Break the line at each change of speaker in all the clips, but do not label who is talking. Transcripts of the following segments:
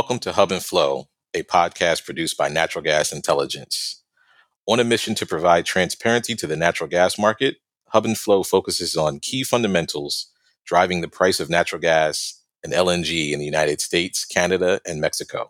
Welcome to Hub and Flow, a podcast produced by Natural Gas Intelligence. On a mission to provide transparency to the natural gas market, Hub and Flow focuses on key fundamentals driving the price of natural gas and LNG in the United States, Canada, and Mexico.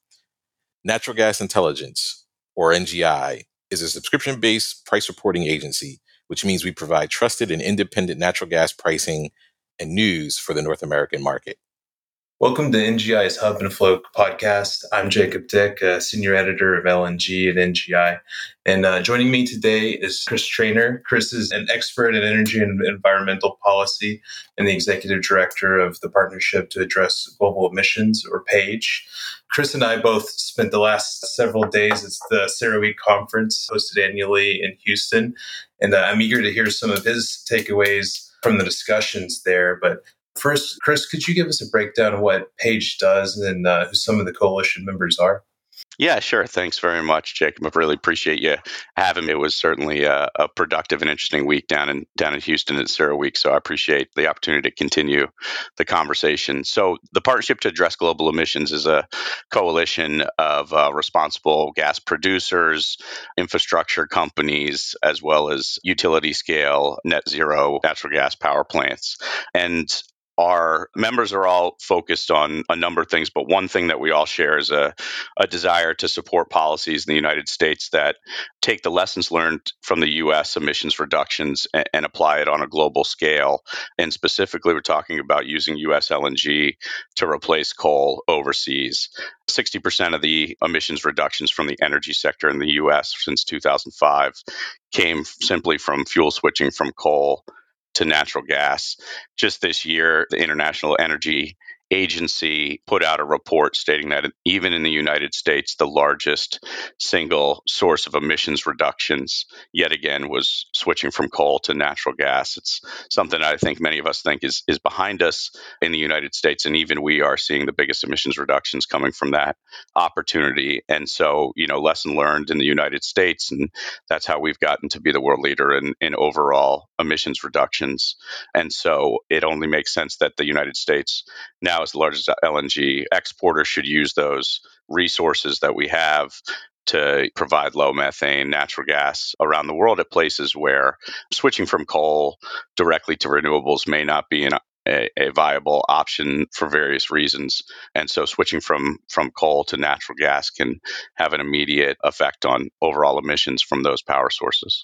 Natural Gas Intelligence, or NGI, is a subscription-based price reporting agency, which means we provide trusted and independent natural gas pricing and news for the North American market.
Welcome to NGI's Hub and Flow podcast. I'm Jacob Dick, senior editor of LNG at NGI. And joining me today is Chris Traynor. Chris is an expert in energy and environmental policy and the executive director of the Partnership to Address Global Emissions, or PAGE. Chris and I both spent the last several days at the CERAWeek conference hosted annually in Houston. And I'm eager to hear some of his takeaways from the discussions there. But first, Chris, could you give us a breakdown of what PAGE does and who some of the coalition members are?
Yeah, sure. Thanks very much, Jacob. I really appreciate you having me. It was certainly a productive and interesting week down in Houston at CERAWeek, so I appreciate the opportunity to continue the conversation. So the Partnership to Address Global Emissions is a coalition of responsible gas producers, infrastructure companies, as well as utility-scale net zero natural gas power plants. And our members are all focused on a number of things, but one thing that we all share is a desire to support policies in the United States that take the lessons learned from the U.S. emissions reductions and apply it on a global scale. And specifically, we're talking about using U.S. LNG to replace coal overseas. 60% of the emissions reductions from the energy sector in the U.S. since 2005 came simply from fuel switching from coal to natural gas. Just this year, the International Energy Agency put out a report stating that even in the United States, the largest single source of emissions reductions, yet again, was switching from coal to natural gas. It's something I think many of us think is behind us in the United States, and even we are seeing the biggest emissions reductions coming from that opportunity. And so, lesson learned in the United States, and that's how we've gotten to be the world leader in overall emissions reductions. And so it only makes sense that the United States, now as the largest LNG exporter, should use those resources that we have to provide low methane natural gas around the world at places where switching from coal directly to renewables may not be a viable option for various reasons. And so switching from coal to natural gas can have an immediate effect on overall emissions from those power sources.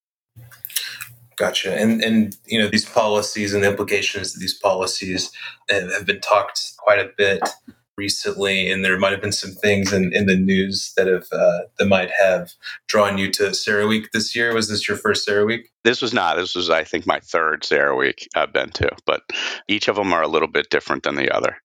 Gotcha. And these policies and the implications of these policies have been talked quite a bit recently, and there might have been some things in the news that might have drawn you to CERAWeek this year. Was this your first CERAWeek?
This was not. This was, I think, my third CERAWeek I've been to, but each of them are a little bit different than the other.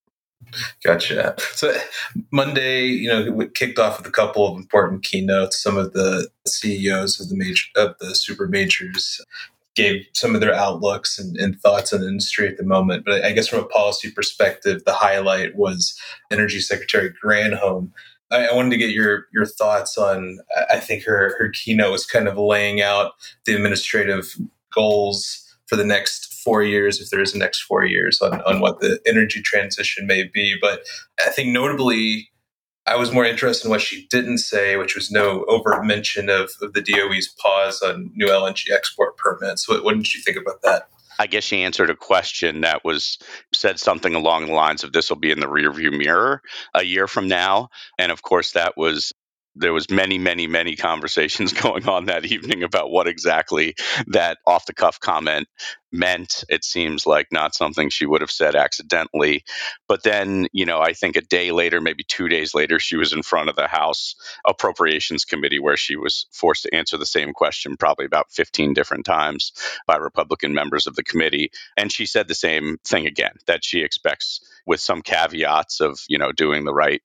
Gotcha. So Monday, we kicked off with a couple of important keynotes. Some of the CEOs of the super majors gave some of their outlooks and thoughts on the industry at the moment. But I guess from a policy perspective, the highlight was Energy Secretary Granholm. I wanted to get your thoughts on, I think her keynote was kind of laying out the administrative goals for the next 4 years, if there is a next 4 years, on what the energy transition may be. But I think notably, I was more interested in what she didn't say, which was no overt mention of the DOE's pause on new LNG export permits. What did you think about that?
I guess she answered a question that said something along the lines of this will be in the rearview mirror a year from now. And of course, there was many conversations going on that evening about what exactly that off-the-cuff comment meant. It seems like not something she would have said accidentally. But then, I think a day later, maybe 2 days later, she was in front of the House Appropriations Committee where she was forced to answer the same question probably about 15 different times by Republican members of the committee. And she said the same thing again, that she expects, with some caveats of, doing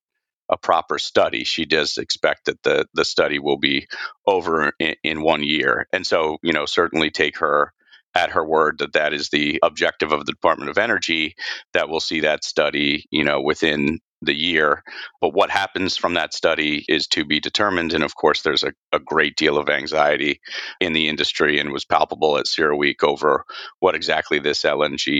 a proper study. She does expect that the study will be over in 1 year. And so, certainly take her at her word that is the objective of the Department of Energy, that we'll see that study, within the year. But what happens from that study is to be determined. And of course, there's a great deal of anxiety in the industry, and was palpable at CERAWeek over what exactly this LNG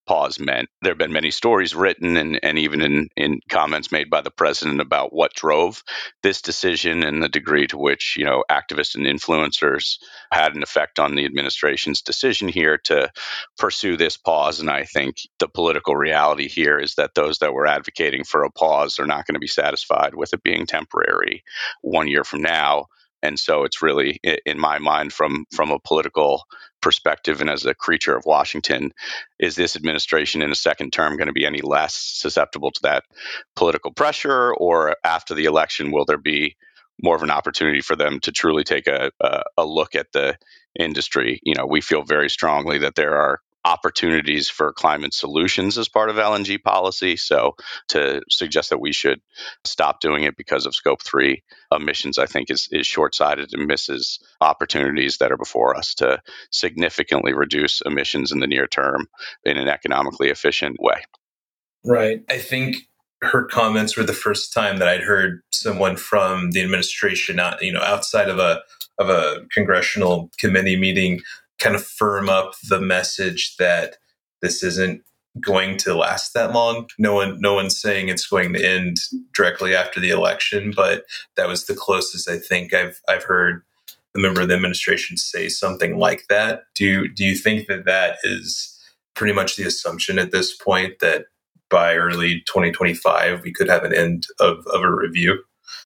pause meant. There have been many stories written and even in comments made by the president about what drove this decision and the degree to which, activists and influencers had an effect on the administration's decision here to pursue this pause. And I think the political reality here is that those that were advocating for a pause are not going to be satisfied with it being temporary 1 year from now. And so it's really, in my mind, from a political perspective and as a creature of Washington, is this administration in a second term going to be any less susceptible to that political pressure? Or after the election, will there be more of an opportunity for them to truly take a look at the industry? We feel very strongly that there are opportunities for climate solutions as part of LNG policy. So to suggest that we should stop doing it because of Scope 3 emissions, I think is short-sighted and misses opportunities that are before us to significantly reduce emissions in the near term in an economically efficient way.
Right. I think her comments were the first time that I'd heard someone from the administration, outside of a congressional committee meeting, kind of firm up the message that this isn't going to last that long. No one's saying it's going to end directly after the election, but that was the closest I think I've heard a member of the administration say something like that. Do you think that is pretty much the assumption at this point, that by early 2025 we could have an end of a review?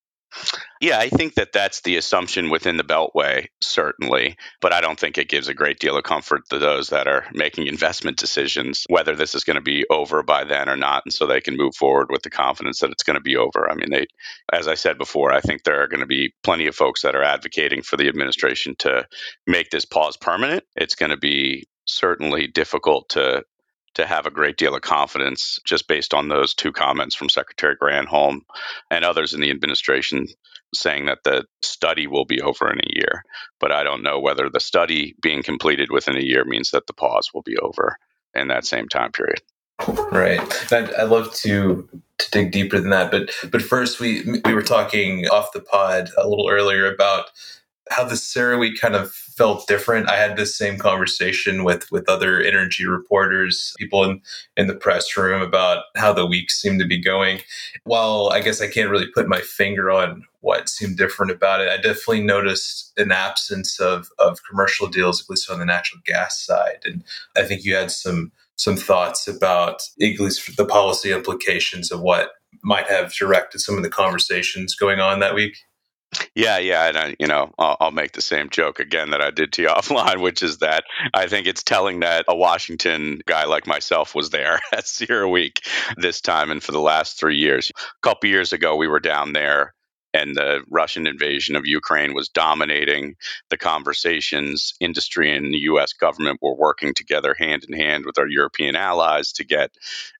Yeah, I think that that's the assumption within the Beltway, certainly. But I don't think it gives a great deal of comfort to those that are making investment decisions, whether this is going to be over by then or not. And so they can move forward with the confidence that it's going to be over. I mean, as I said before, I think there are going to be plenty of folks that are advocating for the administration to make this pause permanent. It's going to be certainly difficult to have a great deal of confidence just based on those two comments from Secretary Granholm and others in the administration saying that the study will be over in a year. But I don't know whether the study being completed within a year means that the pause will be over in that same time period.
Right. I'd love to dig deeper than that. But first, we were talking off the pod a little earlier about how the CERAWeek kind of felt different. I had this same conversation with other energy reporters, people in the press room, about how the week seemed to be going. While I guess I can't really put my finger on what seemed different about it, I definitely noticed an absence of commercial deals, at least on the natural gas side. And I think you had some thoughts about at least the policy implications of what might have directed some of the conversations going on that week.
Yeah, and I'll make the same joke again that I did to you offline, which is that I think it's telling that a Washington guy like myself was there at CERAWeek this time and for the last 3 years. A couple years ago, we were down there, and the Russian invasion of Ukraine was dominating the conversations. Industry and the U.S. government were working together hand in hand with our European allies to get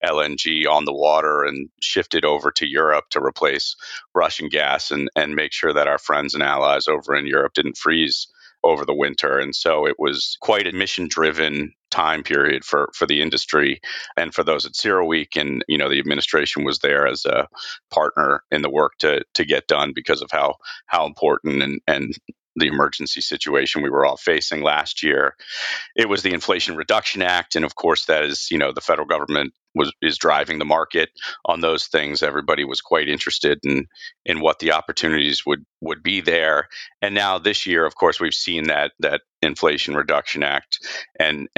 LNG on the water and shift it over to Europe to replace Russian gas and make sure that our friends and allies over in Europe didn't freeze over the winter. And so it was quite a mission-driven time period for the industry and for those at CERAWeek. And, the administration was there as a partner in the work to get done because of how important and the emergency situation we were all facing last year. It was the Inflation Reduction Act. And of course, that is, the federal government is driving the market on those things. Everybody was quite interested in what the opportunities would be there. And now this year, of course, we've seen that Inflation Reduction Act and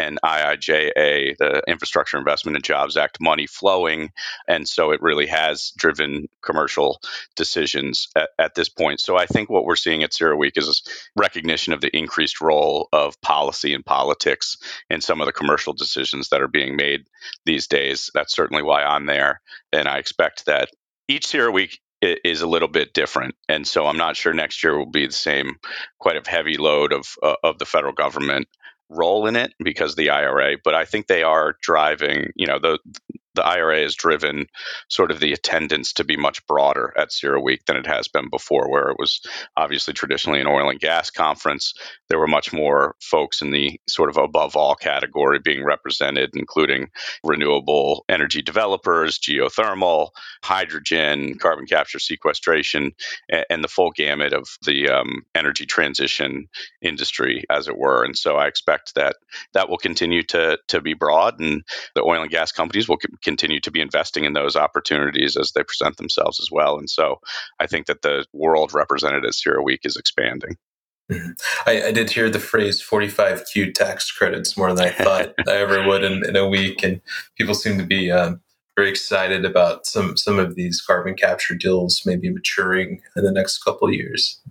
IIJA, the Infrastructure Investment and Jobs Act, money flowing. And so it really has driven commercial decisions at this point. So I think what we're seeing at CERAWeek is recognition of the increased role of policy and politics in some of the commercial decisions that are being made these days. That's certainly why I'm there. And I expect that each CERAWeek is a little bit different. And so I'm not sure next year will be the same, quite a heavy load of the federal government role in it because of the IRA. But I think they are driving, the IRA has driven sort of the attendance to be much broader at CERAWeek than it has been before, where it was obviously traditionally an oil and gas conference. There were much more folks in the sort of above all category being represented, including renewable energy developers, geothermal, hydrogen, carbon capture sequestration, and the full gamut of the energy transition industry, as it were. And so I expect that will continue to be broad, and the oil and gas companies will continue to be investing in those opportunities as they present themselves as well. And so I think that the world represented at CERAWeek is expanding.
Mm-hmm. I did hear the phrase 45Q tax credits more than I thought I ever would in a week. And people seem to be very excited about some of these carbon capture deals maybe maturing in the next couple of years.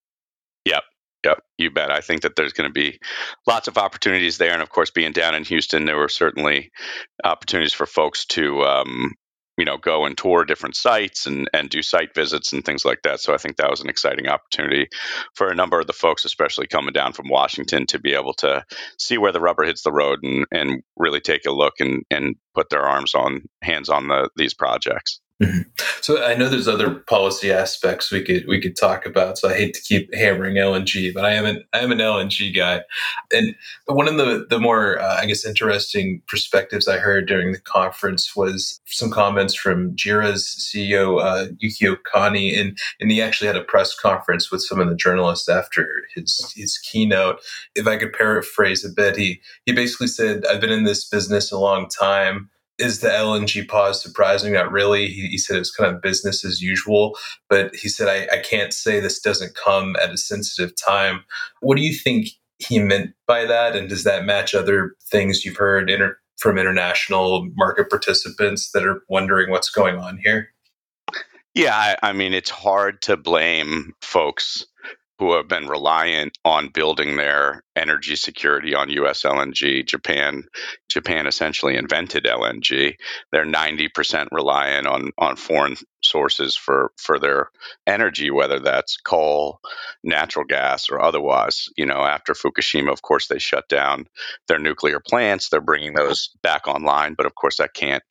Yep, you bet. I think that there's going to be lots of opportunities there. And of course, being down in Houston, there were certainly opportunities for folks to, go and tour different sites and do site visits and things like that. So I think that was an exciting opportunity for a number of the folks, especially coming down from Washington, to be able to see where the rubber hits the road and really take a look and put their hands on these projects.
Mm-hmm. So I know there's other policy aspects we could talk about. So I hate to keep hammering LNG, but I am an LNG guy. And one of the more interesting perspectives I heard during the conference was some comments from JERA's CEO Yukio Kani, and he actually had a press conference with some of the journalists after his keynote. If I could paraphrase a bit, he basically said, "I've been in this business a long time. Is the LNG pause surprising? Not really." He said it's kind of business as usual, but he said, I can't say this doesn't come at a sensitive time. What do you think he meant by that? And does that match other things you've heard from international market participants that are wondering what's going on here?
Yeah, I mean, it's hard to blame folks who have been reliant on building their energy security on U.S. LNG. Japan essentially invented LNG. They're 90% reliant on foreign sources for their energy, whether that's coal, natural gas, or otherwise. After Fukushima, of course, they shut down their nuclear plants. They're bringing those back online, but of course, that can't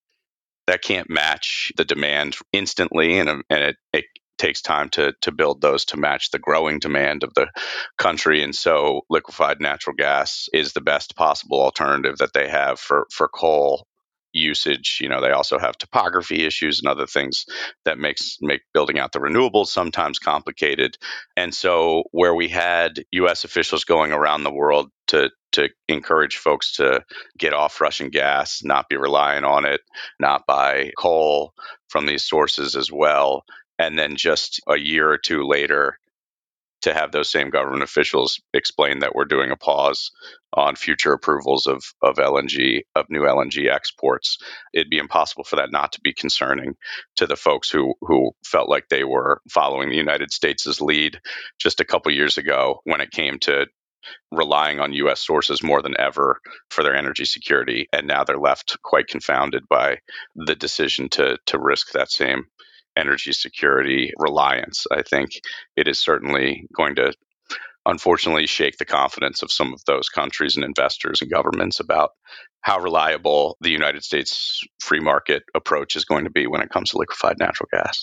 match the demand instantly, and it takes time to build those to match the growing demand of the country. And so liquefied natural gas is the best possible alternative that they have for coal usage. They also have topography issues and other things that make building out the renewables sometimes complicated. And so where we had U.S. officials going around the world to encourage folks to get off Russian gas, not be reliant on it, not buy coal from these sources as well, and then just a year or two later to have those same government officials explain that we're doing a pause on future approvals of LNG, of new LNG exports, it'd be impossible for that not to be concerning to the folks who felt like they were following the United States' lead just a couple years ago when it came to relying on U.S. sources more than ever for their energy security. And now they're left quite confounded by the decision to risk that same energy security reliance. I think it is certainly going to, unfortunately, shake the confidence of some of those countries and investors and governments about how reliable the United States free market approach is going to be when it comes to liquefied natural gas.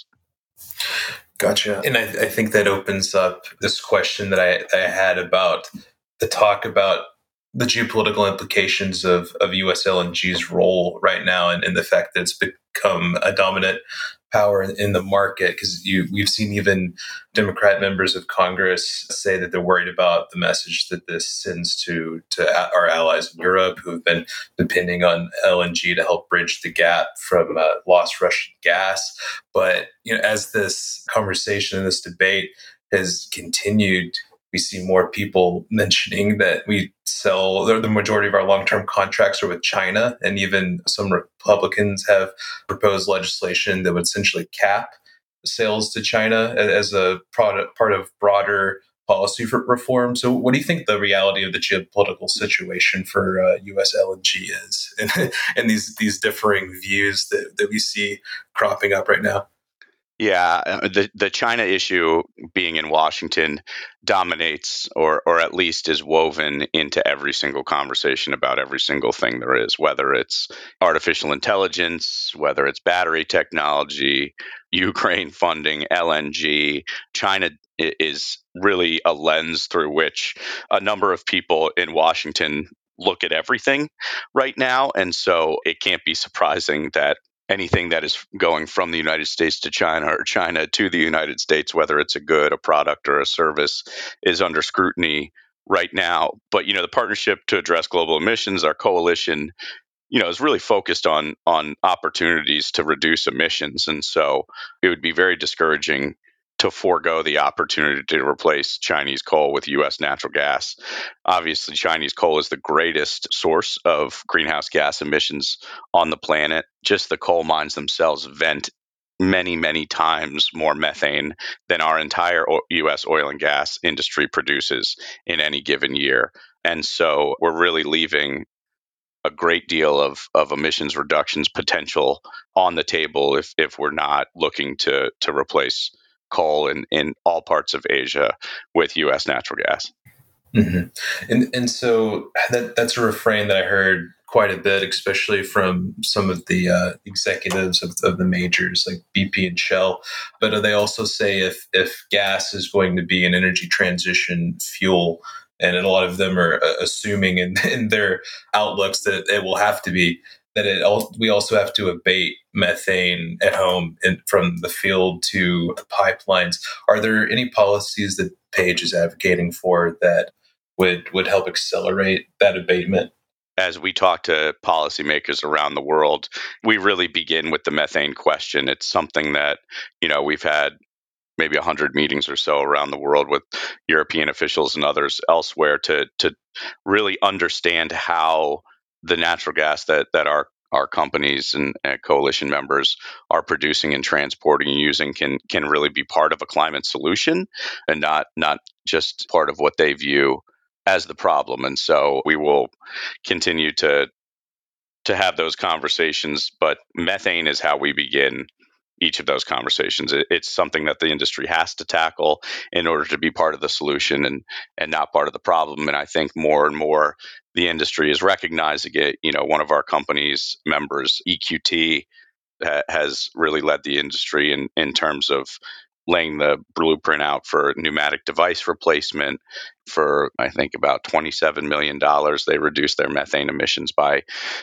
Gotcha. And I think that opens up this question that I had about the talk about the geopolitical implications of U.S. LNG's role right now and the fact that it's become a dominant power in the market. Because we've seen even Democrat members of Congress say that they're worried about the message that this sends to our allies in Europe who have been depending on LNG to help bridge the gap from lost Russian gas. But as this conversation and this debate has continued, we see more people mentioning that we sell the majority of our long-term contracts are with China, and even some Republicans have proposed legislation that would essentially cap sales to China as a part of broader policy for reform. So what do you think the reality of the geopolitical situation for U.S. LNG is and these differing views that we see cropping up right now?
Yeah, the China issue being in Washington dominates, or at least is woven into every single conversation about every single thing there is, whether it's artificial intelligence, whether it's battery technology, Ukraine funding, LNG. China is really a lens through which a number of people in Washington look at everything right now, and so it can't be surprising that anything that is going from the United States to China or China to the United States, whether it's a good, a product, or a service, is under scrutiny right now. But, the partnership to address global emissions, our coalition, is really focused on opportunities to reduce emissions. And so it would be very discouraging to forego the opportunity to replace Chinese coal with U.S. natural gas. Obviously, Chinese coal is the greatest source of greenhouse gas emissions on the planet. Just the coal mines themselves vent many, many times more methane than our entire U.S. oil and gas industry produces in any given year. And so we're really leaving a great deal of emissions reductions potential on the table if we're not looking to replace coal in all parts of Asia with U.S. natural gas.
Mm-hmm. And so that's a refrain that I heard quite a bit, especially from some of the executives of the majors like BP and Shell. But they also say if gas is going to be an energy transition fuel, and a lot of them are assuming in their outlooks that it will have to be, that we also have to abate methane at home and from the field to the pipelines. Are there any policies that Page is advocating for that would help accelerate that abatement?
As we talk to policymakers around the world, we really begin with the methane question. It's something that, we've had maybe 100 meetings or so around the world with European officials and others elsewhere to really understand how the natural gas that our companies and coalition members are producing and transporting and using can really be part of a climate solution and not just part of what they view as the problem. And so we will continue to have those conversations, but methane is how we begin each of those conversations. It's something that the industry has to tackle in order to be part of the solution and not part of the problem. And I think more and more the industry is recognizing it. One of our company's members, EQT, has really led the industry in terms of laying the blueprint out for pneumatic device replacement. For, I think, about $27 million, they reduced their methane emissions by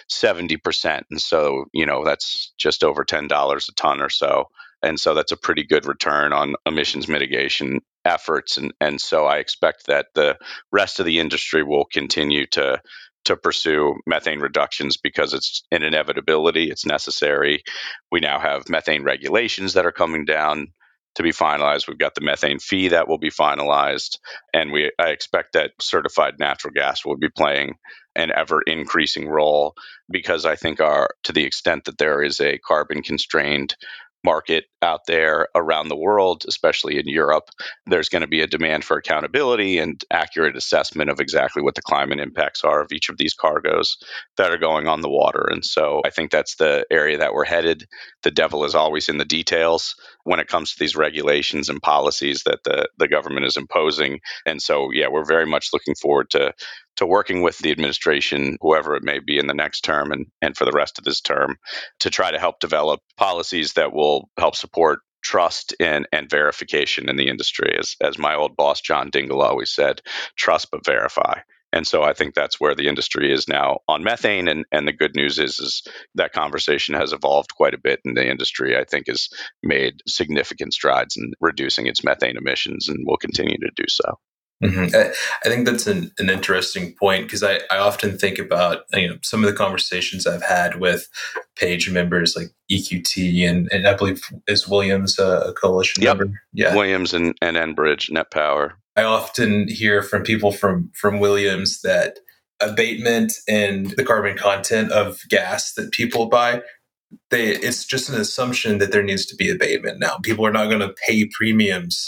70%. And so, that's just over $10 a ton or so. And so that's a pretty good return on emissions mitigation efforts. And so I expect that the rest of the industry will continue to pursue methane reductions because it's an inevitability, it's necessary. We now have methane regulations that are coming down to be finalized. We've got the methane fee that will be finalized, and I expect that certified natural gas will be playing an ever increasing role, because I think to the extent that there is a carbon constrained market out there around the world, especially in Europe, there's going to be a demand for accountability and accurate assessment of exactly what the climate impacts are of each of these cargoes that are going on the water. And so I think that's the area that we're headed. The devil is always in the details when it comes to these regulations and policies that the government is imposing. And so, yeah, we're very much looking forward to working with the administration, whoever it may be in the next term and for the rest of this term, to try to help develop policies that will help support trust and verification in the industry. As my old boss, John Dingell, always said, trust but verify. And so I think that's where the industry is now on methane. And the good news is that conversation has evolved quite a bit, and the industry, I think, has made significant strides in reducing its methane emissions and will continue to do so.
Mm-hmm. I think that's an interesting point, because I often think about some of the conversations I've had with Page members like EQT and I believe is Williams a coalition member?
Yeah, Williams and Enbridge, Net Power.
I often hear from people from Williams that abatement and the carbon content of gas that people buy, it's just an assumption that there needs to be abatement now. People are not going to pay premiums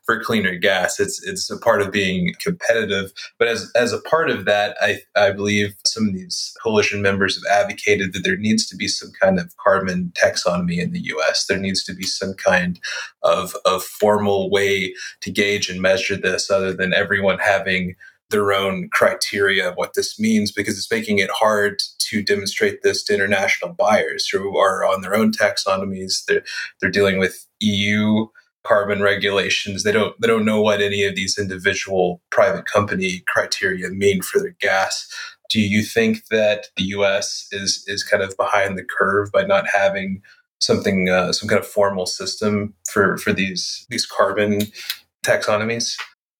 for cleaner gas. It's a part of being competitive. But as a part of that, I believe some of these coalition members have advocated that there needs to be some kind of carbon taxonomy in the U.S. There needs to be some kind of formal way to gauge and measure this, other than everyone having their own criteria of what this means, because it's making it hard to demonstrate this to international buyers who are on their own taxonomies. They're dealing with EU carbon regulations. They don't know what any of these individual private company criteria mean for their gas. Do you think that the U.S. is kind of behind the curve by not having something, some kind of formal system for these carbon taxonomies?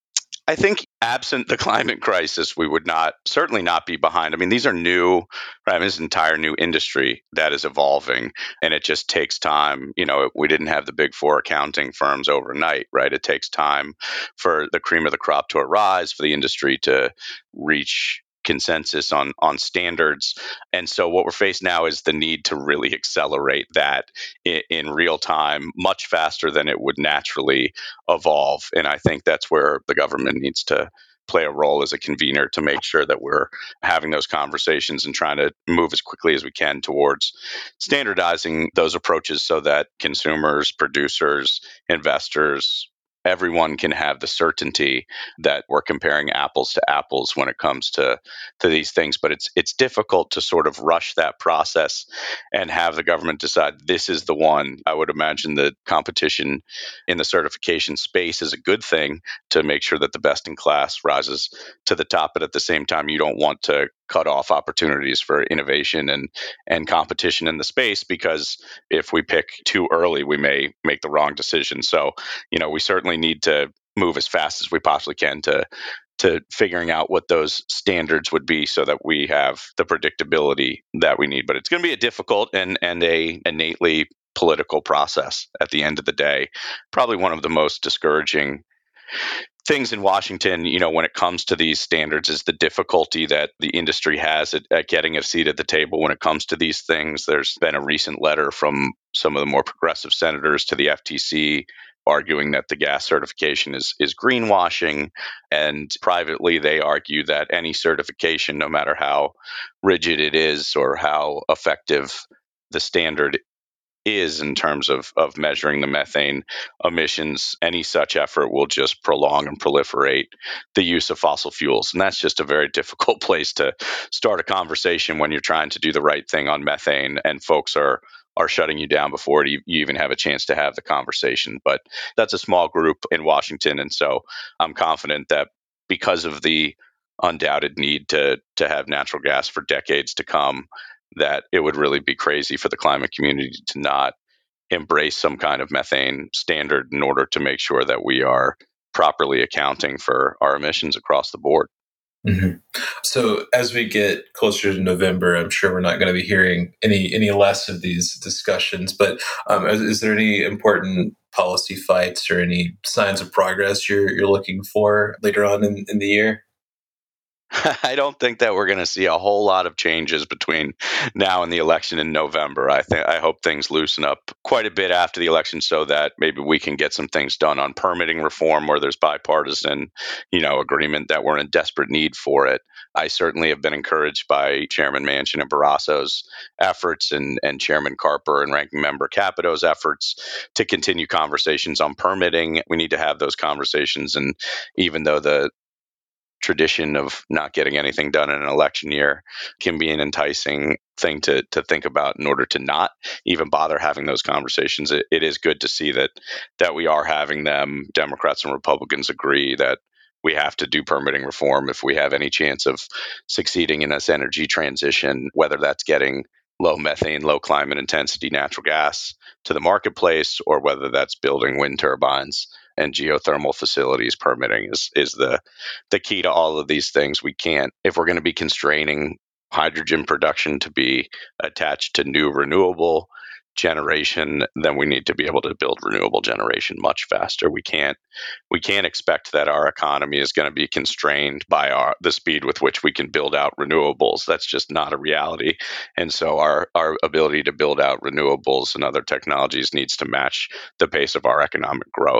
I think absent the climate crisis, we would certainly not be behind. I mean, these are new, right? I mean, this entire new industry that is evolving, and it just takes time. We didn't have the big four accounting firms overnight, right? It takes time for the cream of the crop to arise, for the industry to reach consensus on standards. And so what we're faced now is the need to really accelerate that in real time, much faster than it would naturally evolve. And I think that's where the government needs to play a role as a convener to make sure that we're having those conversations and trying to move as quickly as we can towards standardizing those approaches so that consumers, producers, investors, everyone can have the certainty that we're comparing apples to apples when it comes to these things. But it's difficult to sort of rush that process and have the government decide this is the one. I would imagine the competition in the certification space is a good thing to make sure that the best in class rises to the top. But at the same time, you don't want to cut off opportunities for innovation and competition in the space, because if we pick too early, we may make the wrong decision. So, we certainly need to move as fast as we possibly can to figuring out what those standards would be so that we have the predictability that we need. But it's going to be a difficult and a innately political process at the end of the day. Probably one of the most discouraging things in Washington, when it comes to these standards, is the difficulty that the industry has at getting a seat at the table when it comes to these things. There's been a recent letter from some of the more progressive senators to the FTC arguing that the gas certification is greenwashing. And privately, they argue that any certification, no matter how rigid it is or how effective the standard is in terms of measuring the methane emissions, any such effort will just prolong and proliferate the use of fossil fuels. And that's just a very difficult place to start a conversation when you're trying to do the right thing on methane and folks are shutting you down before you even have a chance to have the conversation. But that's a small group in Washington. And so I'm confident that because of the undoubted need to have natural gas for decades to come, that it would really be crazy for the climate community to not embrace some kind of methane standard in order to make sure that we are properly accounting for our emissions across the board.
Mm-hmm. So as we get closer to November, I'm sure we're not going to be hearing any less of these discussions. But is there any important policy fights or any signs of progress you're looking for later on in the year?
I don't think that we're going to see a whole lot of changes between now and the election in November. I hope things loosen up quite a bit after the election so that maybe we can get some things done on permitting reform where there's bipartisan, agreement that we're in desperate need for it. I certainly have been encouraged by Chairman Manchin and Barrasso's efforts and Chairman Carper and Ranking Member Capito's efforts to continue conversations on permitting. We need to have those conversations. And even though the tradition of not getting anything done in an election year can be an enticing thing to think about in order to not even bother having those conversations, it is good to see that we are having them. Democrats and Republicans agree that we have to do permitting reform if we have any chance of succeeding in this energy transition, whether that's getting low methane, low climate intensity natural gas to the marketplace, or whether that's building wind turbines and geothermal facilities. Permitting is the key to all of these things. We can't, if we're going to be constraining hydrogen production to be attached to new renewable generation, then we need to be able to build renewable generation much faster. We can't expect that our economy is going to be constrained by the speed with which we can build out renewables. That's just not a reality. And so our ability to build out renewables and other technologies needs to match the pace of our economic growth.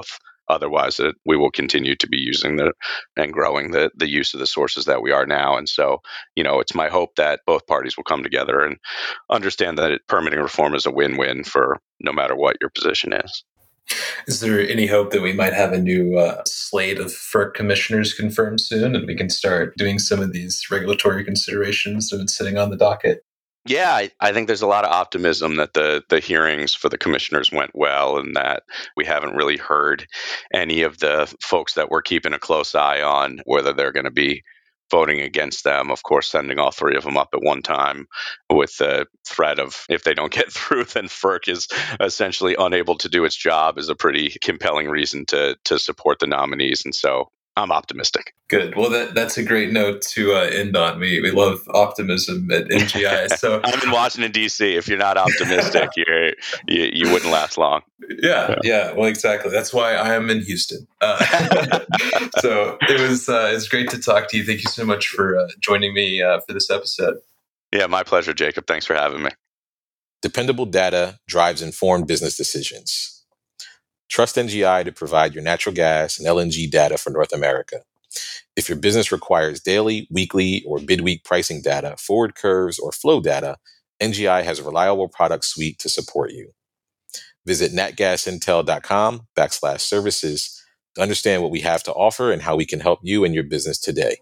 otherwise we will continue to be using and growing the use of the sources that we are now. And so, it's my hope that both parties will come together and understand that permitting reform is a win-win for no matter what your position is.
Is there any hope that we might have a new slate of FERC commissioners confirmed soon, and we can start doing some of these regulatory considerations that have been sitting on the docket?
Yeah, I think there's a lot of optimism that the hearings for the commissioners went well, and that we haven't really heard any of the folks that we're keeping a close eye on, whether they're going to be voting against them. Of course, sending all three of them up at one time with the threat of, if they don't get through, then FERC is essentially unable to do its job, is a pretty compelling reason to support the nominees. And so I'm optimistic.
Good. Well, that's a great note to end on. We love optimism at NGI. So
I'm in Washington, D.C. If you're not optimistic, you wouldn't last long.
Yeah. Well, exactly. That's why I am in Houston. So it's great to talk to you. Thank you so much for joining me for this episode.
Yeah, my pleasure, Jacob. Thanks for having me.
Dependable data drives informed business decisions. Trust NGI to provide your natural gas and LNG data for North America. If your business requires daily, weekly, or bid-week pricing data, forward curves, or flow data, NGI has a reliable product suite to support you. Visit natgasintel.com/services to understand what we have to offer and how we can help you and your business today.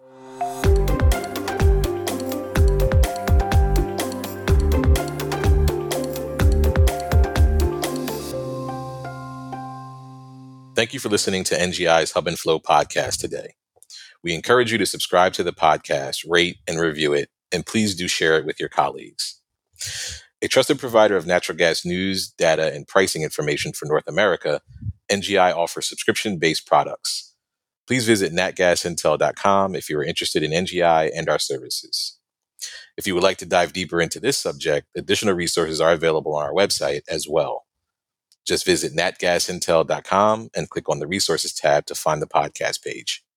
Thank you for listening to NGI's Hub and Flow podcast today. We encourage you to subscribe to the podcast, rate and review it, and please do share it with your colleagues. A trusted provider of natural gas news, data, and pricing information for North America, NGI offers subscription-based products. Please visit natgasintel.com if you are interested in NGI and our services. If you would like to dive deeper into this subject, additional resources are available on our website as well. Just visit natgasintel.com and click on the resources tab to find the podcast page.